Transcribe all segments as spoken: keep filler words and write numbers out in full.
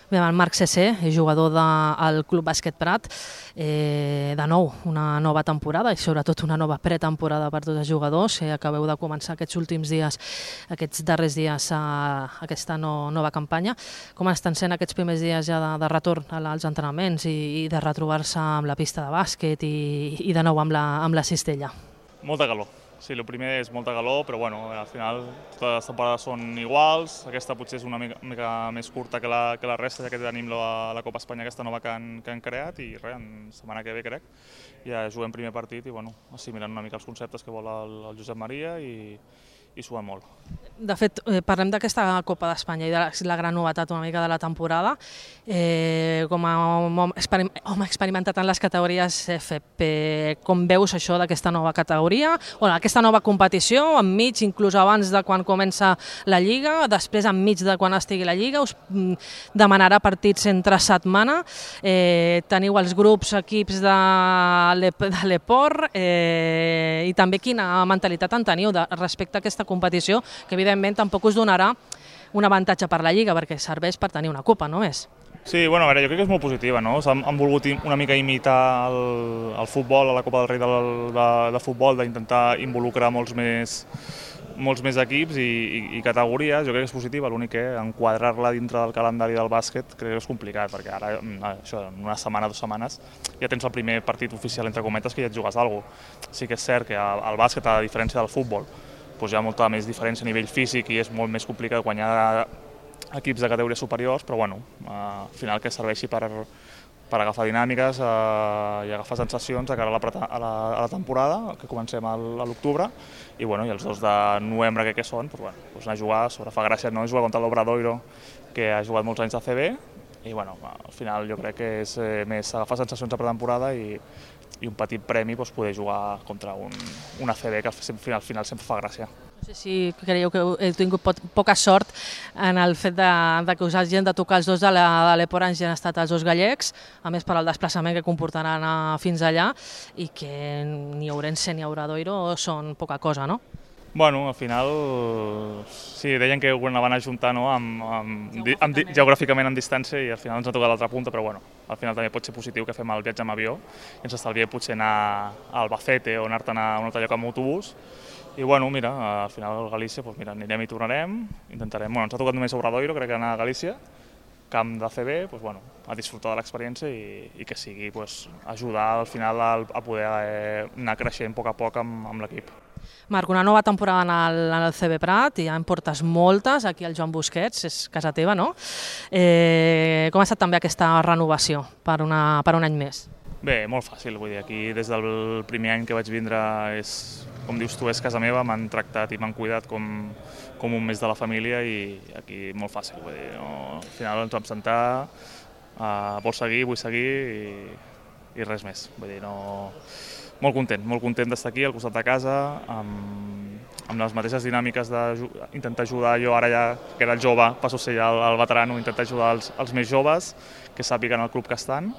Bé, el Marc Cessé, jugador del Club Bàsquet Prat, eh, de nou una nova temporada i sobretot una nova pretemporada per tots els jugadors. Eh, acabeu de començar aquests últims dies, aquests darrers dies, a aquesta no, nova campanya. Com estan sent aquests primers dies ja de, de retorn als entrenaments i, i de retrobar-se amb la pista de bàsquet i, i de nou amb la, amb la cistella? Molta calor. Sí, el primer és molta calor, però bueno, al final totes les temporades són iguals. Aquesta potser és una mica, mica més curta que la, que la resta, ja que tenim la, la Copa Espanya aquesta nova que han, que han creat i res, en setmana que ve crec, ja juguem primer partit i bueno, assimilant una mica els conceptes que vol el, el Josep Maria i, i suem molt. De fet, eh, parlem d'aquesta Copa d'Espanya i de la, la gran novetat una mica de la temporada. Eh, com a home, experim, home experimentat en les categories F P, com veus això d'aquesta nova categoria, o aquesta nova competició, enmig, inclús abans de quan comença la Lliga, després enmig de quan estigui la Lliga, us demanarà partits entre setmana, eh, teniu els grups, equips de l'Eport, eh, i també quina mentalitat en teniu de, respecte a aquesta competició, que evidentment tampoc us donarà un avantatge per la Lliga, perquè serveix per tenir una copa només. Sí, bueno, a veure, jo crec que és molt positiva, no? Han, han volgut una mica imitar el, el futbol, la Copa del Rei de, de, de futbol, d'intentar involucrar molts més, molts més equips i, i, i categories. Jo crec que és positiva, l'únic que enquadrar-la dintre del calendari del bàsquet crec que és complicat, perquè ara, això, en una setmana, dues setmanes, ja tens el primer partit oficial, entre cometes, que ja et jugues alguna cosa. Sí que és cert que el, el bàsquet, a diferència del futbol, doncs hi ha molta més diferència a nivell físic i és molt més complicat guanyar equips de categories superiors, però bueno, al final que serveixi per, per agafar dinàmiques eh, i agafar sensacions de cara a la, a la, a la temporada, que comencem a l'octubre, i, bueno, i els dos de novembre que, que són, doncs, bueno, doncs anar a jugar, sobre fa gràcia, no? Jugar contra l'Obradoiro, que ha jugat molts anys a C B, i bueno, al final jo crec que és eh, més agafar sensacions a pretemporada i, i un petit premi doncs, poder jugar contra un, una C B que al final, al final sempre fa gràcia. No sé si creieu que heu tingut poca sort en el fet de, de que us hagin de tocar els dos de l'Eport, hagin estat els dos gallecs, a més per al desplaçament que comportaran fins allà, i que ni Ourense ni Obradoiro són poca cosa, no? Bueno, al final, sí, deien que ho anaven a juntar, no? amb, amb, geogràficament. Amb, geogràficament en distància, i al final ens ha tocat l'altra punta, però bueno, al final també pot ser positiu que fem el viatge amb avió i ens estalvia potser anar a Albacete o anar-te'n a un altre lloc amb autobús. I bueno, mira, al final a Galícia, doncs mira, anirem i tornarem, intentarem, bueno, ens ha tocat només Obradoiro, crec que anar a Galícia, camp de C B, doncs bueno, a disfrutar de l'experiència i, i que sigui doncs, ajudar al final a, a poder eh, anar creixent a poc a poc amb, amb l'equip. Marc, una nova temporada en el, en el C B Prat, i ja en portes moltes, aquí al Joan Busquets, és casa teva, no? Eh, com ha estat també aquesta renovació per, una, per un any més? Bé, molt fàcil, vull dir, aquí des del primer any que vaig vindre, és, com dius tu, és casa meva, m'han tractat i m'han cuidat com, com un mes de la família i aquí molt fàcil, vull dir, no, al final ens vam sentar, uh, vols seguir, vull seguir i, i res més, vull dir, no... Molt content, molt content d'estar aquí al costat de casa, amb, amb les mateixes dinàmiques d'intentar ajudar jo ara ja, que era el jove, passo a ser ja el, el veterano, intentar ajudar els, els més joves que sàpiguen el club que estan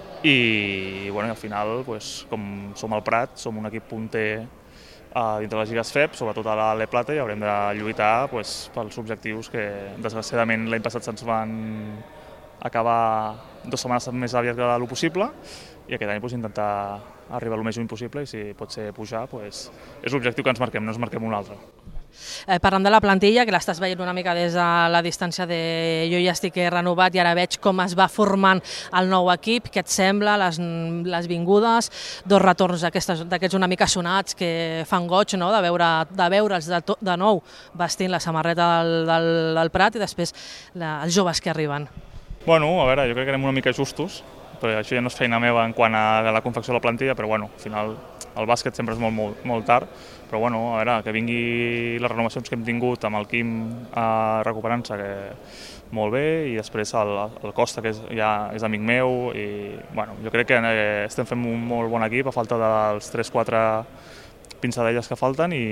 i bueno, al final, pues, com som al Prat, som un equip punter uh, dintre les lligues F E P, sobretot a l'E Plata, i haurem de lluitar pues, pels objectius que desgraciadament l'any passat se'ns van acabar dues setmanes més aviat que el possible i aquest any pues, intentar arribar el més lluny possible i si pot ser pujar, pues, és l'objectiu que ens marquem, no ens marquem un altre. Eh, parlant de la plantilla, que l'estàs veient una mica des de la distància de jo ja estic renovat i ara veig com es va formant el nou equip, què et sembla, les, les vingudes, dos retorns d'aquests una mica sonats que fan goig, no? de veure'ls de, veure de, de nou vestint la samarreta del, del, del Prat i després la, els joves que arriben. Bueno, a veure, jo crec que anem una mica justos, però això ja no és feina meva en quant a la confecció de la plantilla, però bueno, al final el bàsquet sempre és molt, molt, molt tard, però bueno, a veure, que vingui les renovacions que hem tingut amb el Quim eh, recuperant-se, que molt bé, i després el, el Costa, que és, ja és amic meu, i bueno, jo crec que eh, estem fent un molt bon equip a falta dels tres quatre pinzadelles que falten i,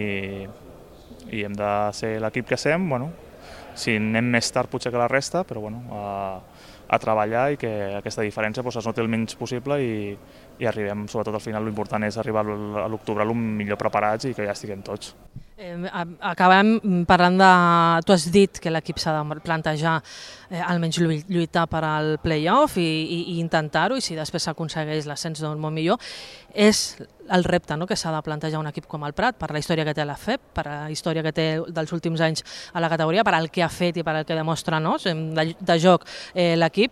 i hem de ser l'equip que som, bueno, si anem més tard potser que la resta, però bueno, a, a treballar i que aquesta diferència doncs, es noti el menys possible i, i arribem, sobretot al final, l'important és arribar a l'octubre el millor preparats i que ja estiguem tots. Eh, acabem parlant de... Tu has dit que l'equip s'ha de plantejar eh, almenys lluitar per al play-off i, i, i intentar-ho, i si després s'aconsegueix l'ascens doncs molt millor. És el repte, no?, que s'ha de plantejar un equip com el Prat, per la història que té la F E P, per la història que té dels últims anys a la categoria, per al que ha fet i per al que demostra, no?, de, de joc eh, l'equip.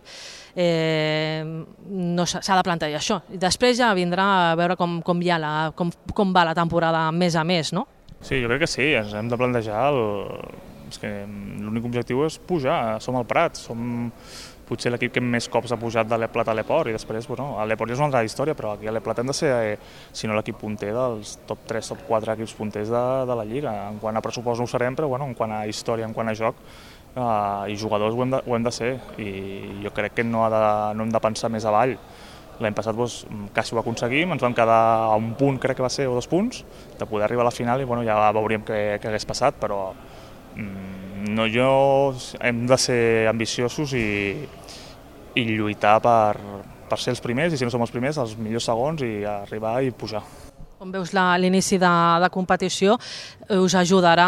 Eh, no s'ha de plantejar això. I després ja vindrà a veure com, com, hi ha la, com, com va la temporada mes a mes, no? Sí, jo crec que sí, ens hem de plantejar, el... és que l'únic objectiu és pujar, som al Prat, som potser l'equip que més cops ha pujat de l'Eplat a l'Eport, i després, bueno, a l'Eport és una altra història, però aquí a l'Eplat hem de ser, eh, si no l'equip punter dels top tres, top quatre equips punters de, de la Lliga. En quant a pressupost no ho serem, però bueno, en quant a història, en quant a joc eh, i jugadors ho hem, de, ho hem de ser, i jo crec que no, ha de, no hem de pensar més avall. L'any passat doncs, quasi ho aconseguim, ens vam quedar a un punt, crec que va ser, o dos punts, de poder arribar a la final i bueno, ja veuríem què, què hagués passat, però mm, no, jo hem de ser ambiciosos i, i lluitar per, per ser els primers, i si no som els primers, els millors segons, i arribar i pujar. Com veus l'inici de, de competició, us ajudarà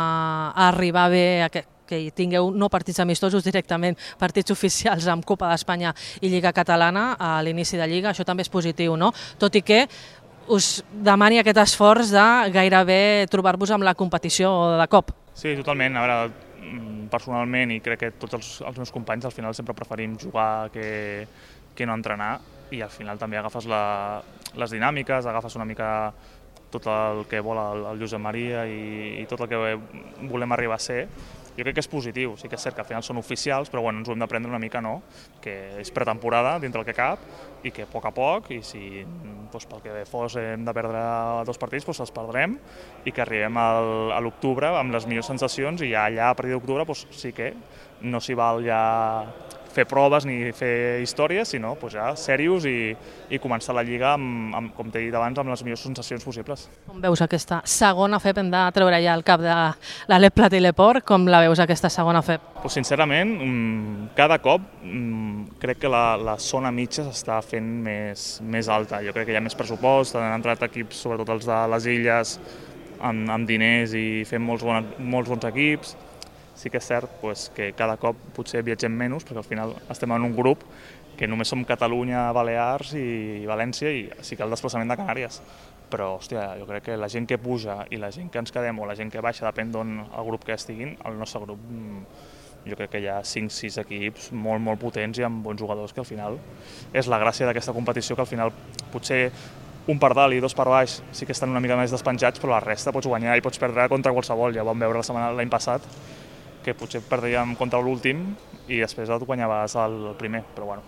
a arribar bé a aquest que tingueu no partits amistosos directament, partits oficials amb Copa d'Espanya i Lliga Catalana a l'inici de Lliga, això també és positiu, no? Tot i que us demani aquest esforç de gairebé trobar-vos amb la competició de cop. Sí, totalment. A veure, personalment, i crec que tots els, els meus companys al final sempre preferim jugar que, que no entrenar, i al final també agafes la, les dinàmiques, agafes una mica tot el que vol el, el Josep Maria i, i tot el que volem arribar a ser. Jo crec que és positiu, sí que és cert que al final són oficials, però bueno, ens ho hem d'aprendre una mica, no? Que és pretemporada dintre el que cap, i que a poc a poc, i si doncs, pel que fos hem de perdre dos partits, doncs els perdrem, i que arribem al, a l'octubre amb les millors sensacions, i ja allà a partir d'octubre doncs, sí que no s'hi val ja fer proves ni fer històries, sinó doncs, ja serios i, i començar la Lliga, amb, amb, com t'he dit abans, amb les millors sensacions possibles. Com veus aquesta segona F E P? Hem de treure ja el cap de l'Eplat i l'Eport. Com la veus aquesta segona F E P? Pues, sincerament, cada cop crec que la, la zona mitja s'està fent més, més alta. Jo crec que hi ha més pressupost, han entrat equips, sobretot els de les Illes, amb, amb diners i fent molts, bon, molts bons equips. Sí que és cert pues, que cada cop potser viatgem menys, perquè al final estem en un grup que només som Catalunya, Balears i València, i sí que el desplaçament de Canàries. Però, hòstia, jo crec que la gent que puja i la gent que ens quedem o la gent que baixa, depèn d'on el grup que estiguin, el nostre grup jo crec que hi ha cinc sis equips molt, molt potents i amb bons jugadors, que al final és la gràcia d'aquesta competició, que al final potser un per dalt i dos per baix sí que estan una mica més despenjats, però la resta pots guanyar i pots perdre contra qualsevol. Ja ho vam veure la setmana l'any passat, que potser perdíem contra l'últim i després et guanyaves el primer, però bueno,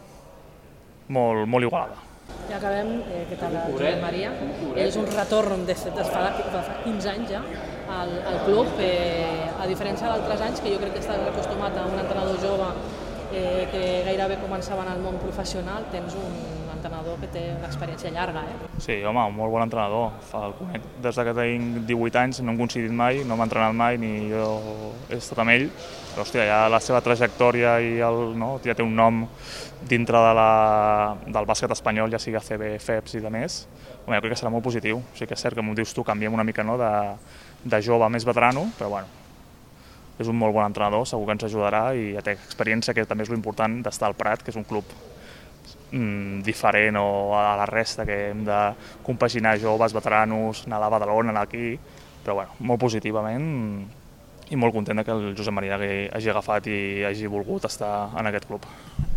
molt, molt igualada. Ja acabem, eh, què tal, Josep Maria? Ell és un retorn de, de, fa, de fa quinze anys ja al, al club, eh, a diferència d'altres anys que jo crec que estàs acostumat a un entrenador jove eh, que gairebé començava en el món professional, tens un entrenador que té una experiència llarga, eh? Sí, home, un molt bon entrenador. El conec des que tinc divuit anys, no hem coincidit mai, no m'ha entrenat mai, ni jo he estat amb ell, però hòstia, ja la seva trajectòria i el, no, ja té un nom dintre de la, del bàsquet espanyol, ja sigui A C B, F E Ps i de més. Home, jo crec que serà molt positiu. Sí que és cert que, m'ho dius tu, canviem una mica, no, de, de jove a més veterano, però bueno, és un molt bon entrenador, segur que ens ajudarà, i ja té experiència, que també és l'important d'estar al Prat, que és un club diferent o a la resta, que hem de compaginar joves, veteranos, anar a la Badalona, anar aquí, però bueno, molt positivament, i molt content que el Josep Maria hagi agafat i hagi volgut estar en aquest club.